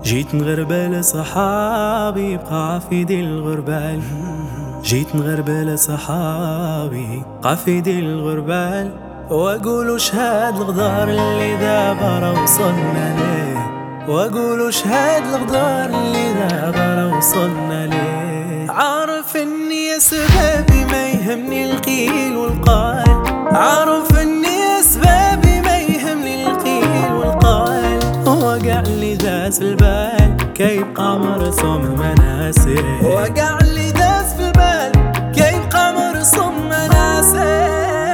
جيت نغربل صحابي بقافدي الغربال، جيت نغربل صحابي قافدي الغربال، واقولوا شهاد الغدار اللي دابا وصلنا ليه، واقولوا شهاد الغدار اللي دابا وصلنا ليه. عارف اني اسبابي ما يهمني القيل والقال، عارف اني اسبابي ما يهمني القيل والقال، وقع لي داس في البال كيبقى مرسوم مناسي، وقع لي داس في البال كيبقى مرسوم مناسي.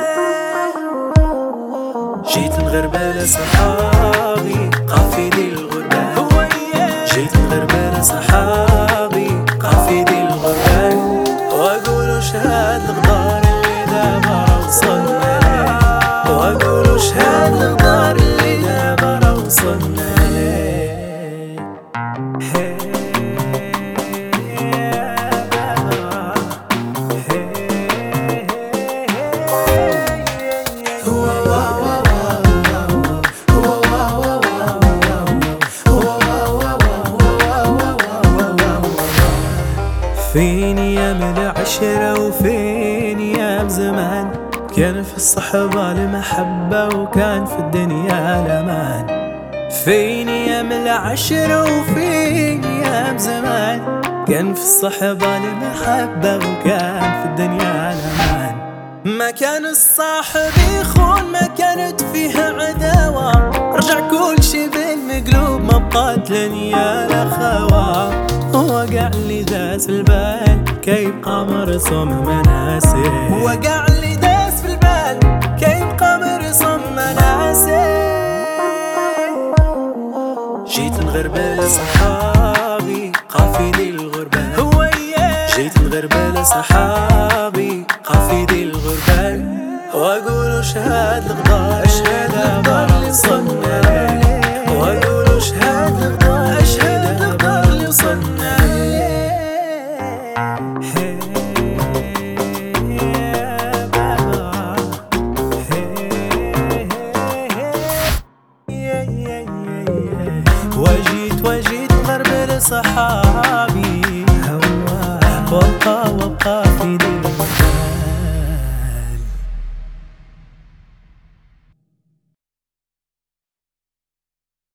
جيت نغربل صحابي قافدي الغربال، جيت نغربل صحابي قافدي الغربال، واقولوا شهاد الغدار اللي دابا وصلنا ليه، واقولوا شهاد الغدار اللي دابا وصلنا ليه. فين ايام العشرة وفين ايام زمان، كان في الصحبة المحبة وكان في الدنيا الامان. فين ايام العشرة وفين ايام زمان، كان في الصحبة المحبة وكان في الدنيا الامان. ما كان الصاحب يخون، ما كانت فيها عداوة، رجع كل شي بالمقلوب ما بقات لنيا الاخوة، وقع لي داس في البال كيبقى مرسوم مناسي، وقع لي داس في البال كيبقى مرسوم مناسي. جيت نغربل صحابي قافدي الغربال، جيت نغربل صحابي قافدي الغربال، واقولوا شهاد الغدار دابا وصلنا ليه، واقولوا شهاد الغدار اللي وصلنا ليه. وجيت نغربل صحابي